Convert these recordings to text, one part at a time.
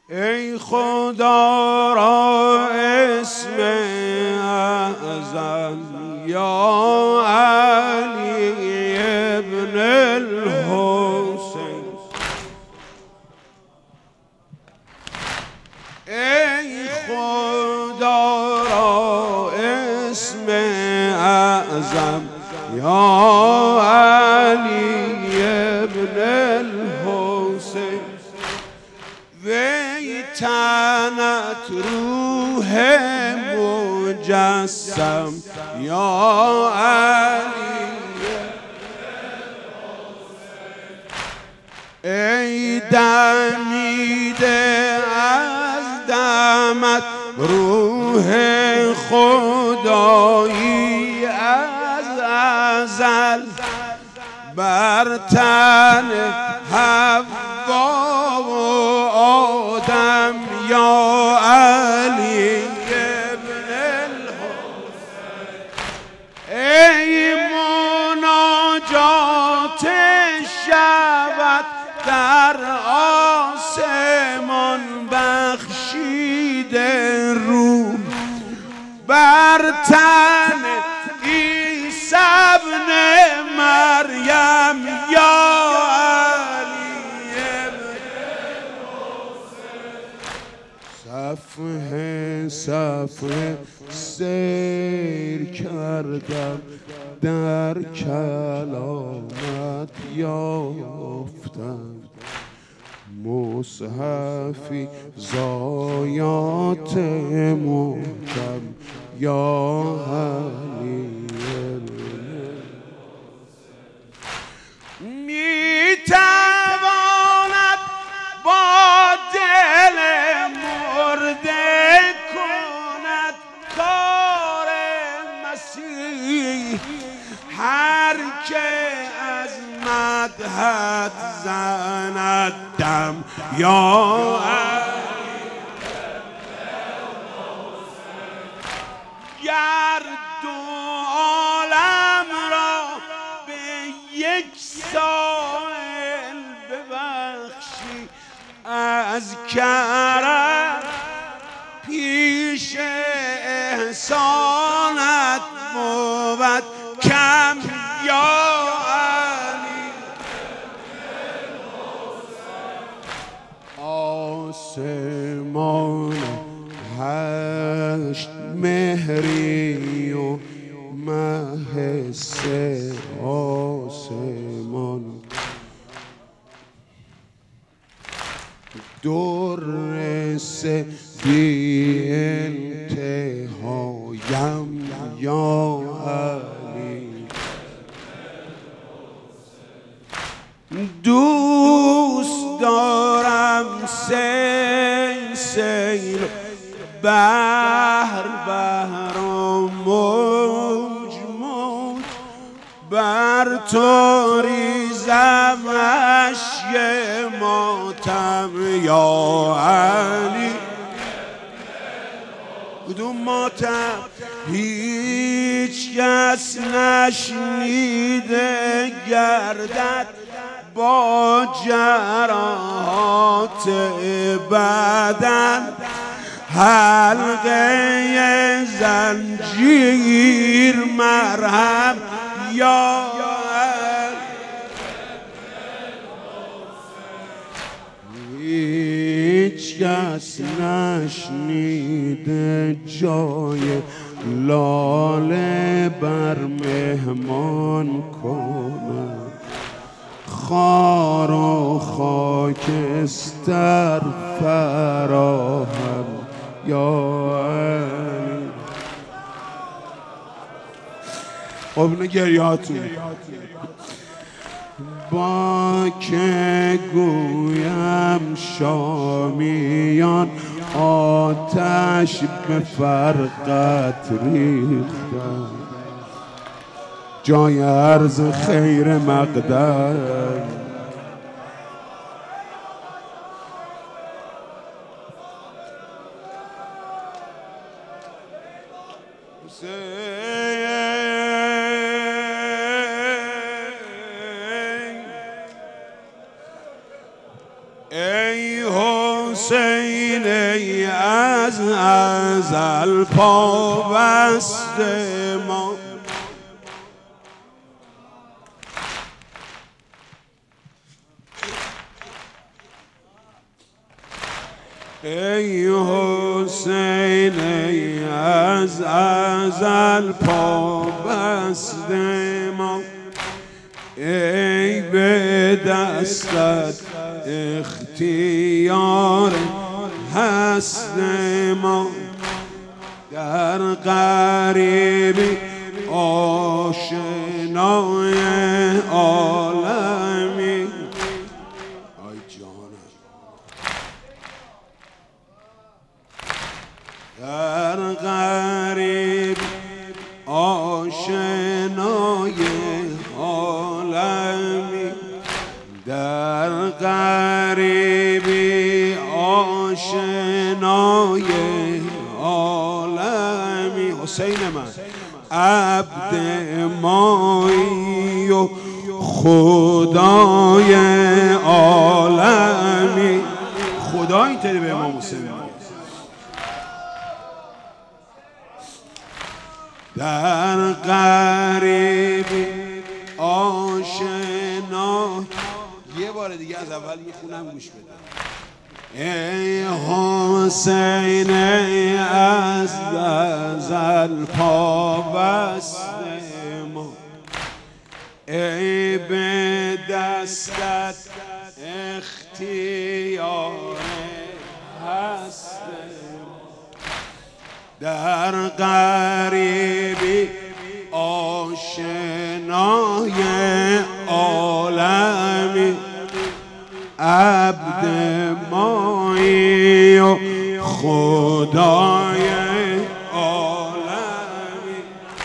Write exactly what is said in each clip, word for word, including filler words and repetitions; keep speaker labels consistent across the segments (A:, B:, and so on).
A: ای خدا را اسم اعظم یا علی ابن الحسین، ای خدا را اسم اعظم یا علی ابن الحسین، وی تنت روح مجسم یا علی ای دمیده از دمت روح خدایی از ازل بر تن حوا و آدم یا علی ابن الحسین، ای مناجات شبت در آسمان بخشیده روح بر تن عیسی ابن مریم یا علی ابن الحسین، صفحه صفحه سیر کردم در کلامت یافتم، مصحفی زایات محکم یا علی می تواند با دل مرده کند کار مسیح، هر که از مدحت زند دم یا علی گر دو عالم را به یک سائل ببخشی از کرم پیش احسانت بود کم یا علی آسمان هشت مهری و مه سه آسمان، در سه بی انتهایم یا علی، دوست دارم سیل سیل بحر بحر و موج موج بر تو ریزم اشک ماتم یا علی، کدوم ماتم هیچ کس نشنیده گردد با جراحات بدن حلقه زنجیر مرهم یا هیچ کس نشنیده جای لاله بر مهمان کنم، خار و خاکستر فراهم یا علی. خب اینه گریهاتون با که گویم شامیان آتش به فرقت ریختن، جای عرض خیر مقدم ای حسین حسین ای از ازل پابست ما، ای حسین ای از ازل پابست ما، ای به دستت اختیار هست ما، در غریبی آشنای عالمی. آی جانم در غریب آشنای عالمی، در غریبی آشنای عالمی. حسین من عبد مایی و خدای عالمی. خدا اینطوری به امام حسین در غریبی آشنا. یه بار دیگه از اول میخونم گوش بده. ای حسین ای از ازل پابست ما، ای به دستت اختیار هست ما، در غریبی آشنای عالمی، عبد مایی و خدای عالمی.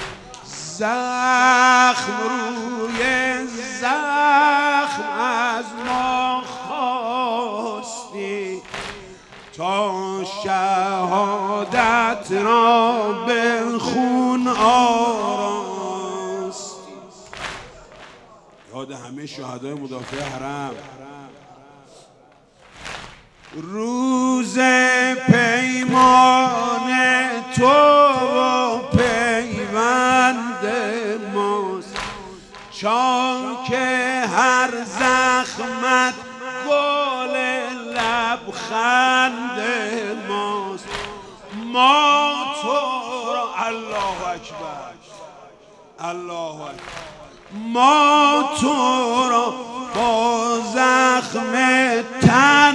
A: زخم روی زخم از ما خواستی، تا شهادت را به خون آراستی. یاد همه شهدای مدافع حرم. روز پیمان تو و پیوند ماست، چون که هر زخمت گل لبخند ماست. ما تو را الله اکبر الله اکبر، ما تو را با زخم تن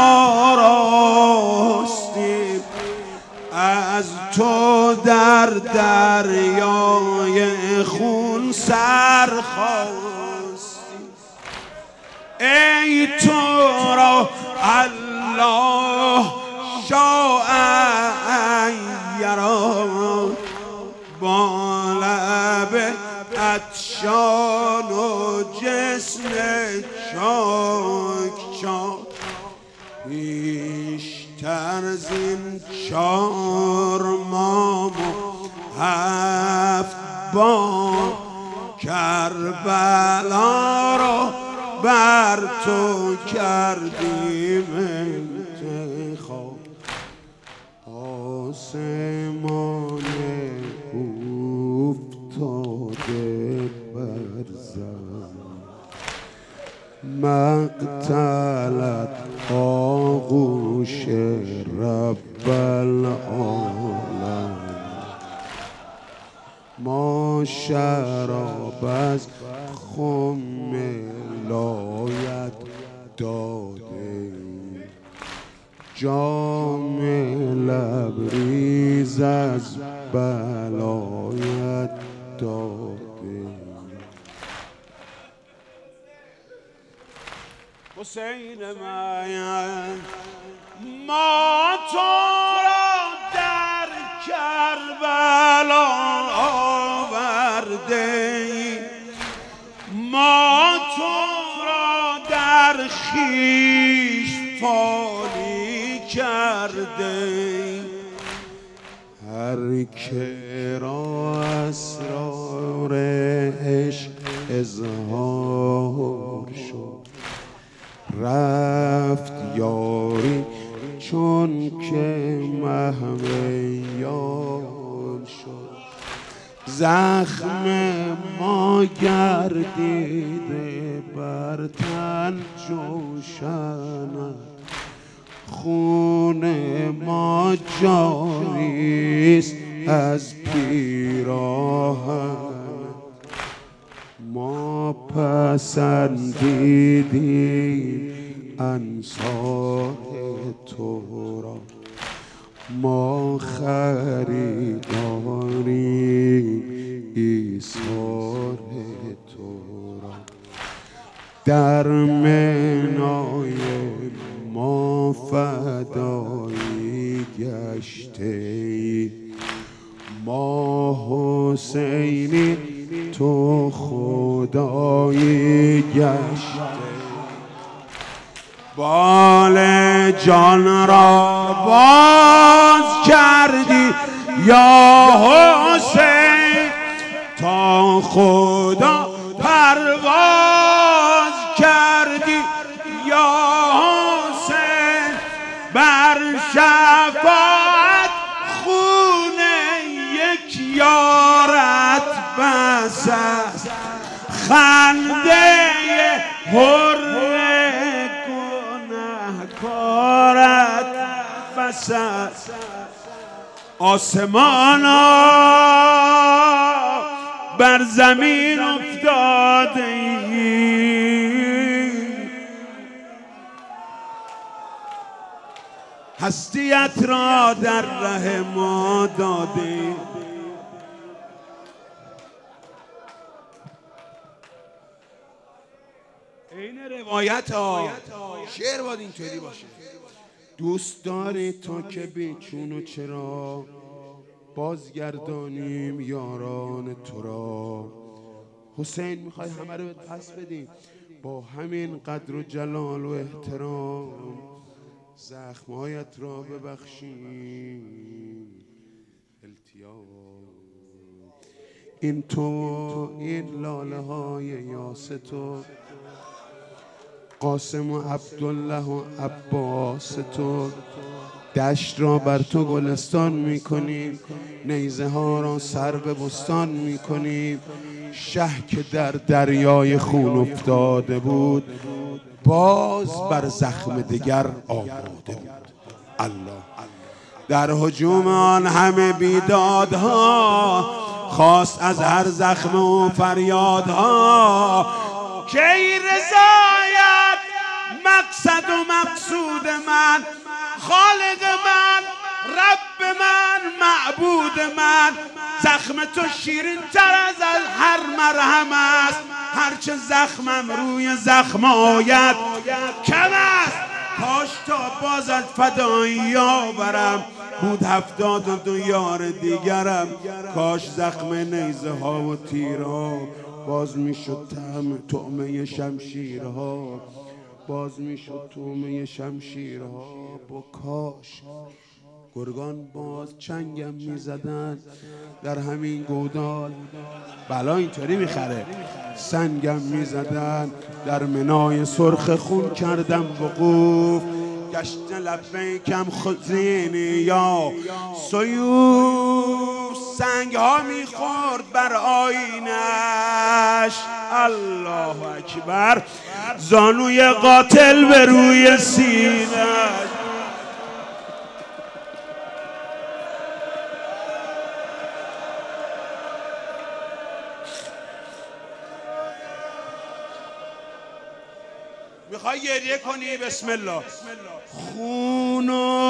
A: آراستیم، از تو در دریای خون سر خواستیم. ای تو را الله شاء ان یرا، با لب عطشان و جسم چاک چاک، بیشتر زین چار ماه و هفت بار کربلا را بر تو کردیم انتخاب. آسمان افتاده بر زمین، مقتلت آغوش رب العالم. ما شراب از خم لایت داده، جام لبریز از بلایت داده. حسین من ما تو را در کربلا آورده ایم، ما تو را در خویش فانی کرده ایم. هر که را اسرار عشق اظهار شد، رفت یاری چون که مهمیان شد، زخم ما گردیده بر تن جوشن، خون ما جاریست از پیراهن. ما پسندیدیم انصار تو را، ما خریداریم ایثار تو را. در منای ما فدایی گشته، ما حسینی تو خدایی گشته. بال جان را باز کردی یا حسین، تا خدا پرواز کردی یا حسین. بر شفاعت خون یک یارت بس است، خنده هر گنهکارت بس است. آسمانا بر زمین افتاده ای، هستیت را در ره ما داده ای. این روایت ها، شعر باید اینطوری باشه. دوست داری تو که بیچون و چرا، بازگردانیم یاران تو را. حسین میخوای همه رو پس بدیم، با همین قدر و جلال و احترام زخمهایت را ببخشیم. التیام این تو، این لاله های یاس تو، قاسم و عبدالله و عباس تو. دشت را بر تو گلستان میکنیم، نیزه ها را سر به بستان میکنیم. شه که در دریای خون افتاده بود، باز بر زخم دگر آباده بود. الله در هجوم آن همه بیدادها، خواست از هر زخم و فریادها که ای رضایت مقصد و مقصود من، خالق من، رب من، معبود من. زخم تو شیرین تر از هر مرهم است، هرچه زخمم روی زخم آید کم است. کاش تا بازت فدایی آورم، بود هفتاد و دو یار دیگرم. کاش زخم نیزه ها و تیرها باز میشد طعمه شمشیرها، باز میشد طعمه شمشیرها. با کاش گرگان باز چنگم میزدن در همین گودال، بلا اینطوری میخره. سنگم میزدن در منای سرخ خون کردم وقوف. گشت لبیکم خزینی یا سیوف، سنگ ها میخورد بر آینش. الله اکبر، زانوی قاتل به روی سینش. میخوای گریه کنی؟ بسم الله. خون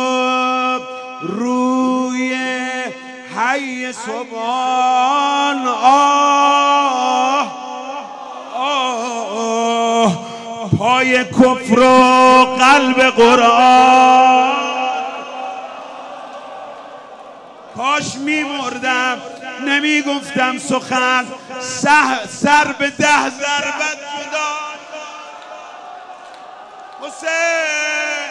A: روی حی سبحان، آه آه پای کفر و قلب قرآن. کاش میمردم نمیگفتم سخن، سر به ده ضربت جدا. حسین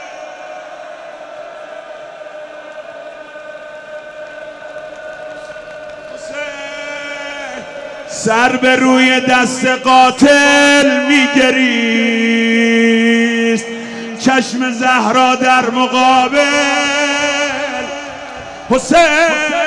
A: سر به روی دست قاتل میگریست، چشم زهرا در مقابل حسین